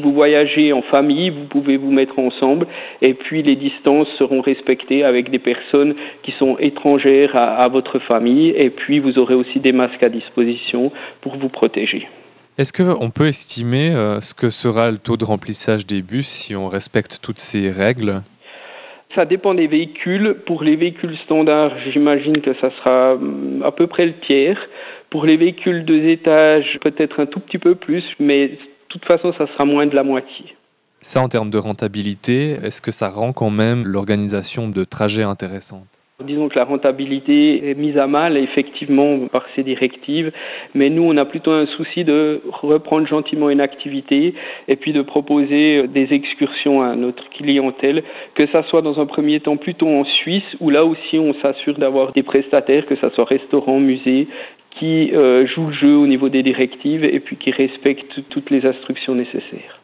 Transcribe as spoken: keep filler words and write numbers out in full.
vous voyagez en famille, vous pouvez vous mettre ensemble et puis les distances seront respectées avec des personnes qui sont étrangères à, à votre famille et puis vous aurez aussi des masques à disposition pour vous protéger. Est-ce qu'on peut estimer euh, ce que sera le taux de remplissage des bus si on respecte toutes ces règles ? Ça dépend des véhicules. Pour les véhicules standards, j'imagine que ça sera à peu près le tiers. Pour les véhicules deux étages, peut-être un tout petit peu plus, mais de toute façon, ça sera moins de la moitié. Ça, en termes de rentabilité, est-ce que ça rend quand même l'organisation de trajets intéressante ? Disons que la rentabilité est mise à mal effectivement par ces directives, mais nous on a plutôt un souci de reprendre gentiment une activité et puis de proposer des excursions à notre clientèle, que ça soit dans un premier temps plutôt en Suisse où là aussi on s'assure d'avoir des prestataires, que ça soit restaurants, musées, qui euh, jouent le jeu au niveau des directives et puis qui respectent toutes les instructions nécessaires.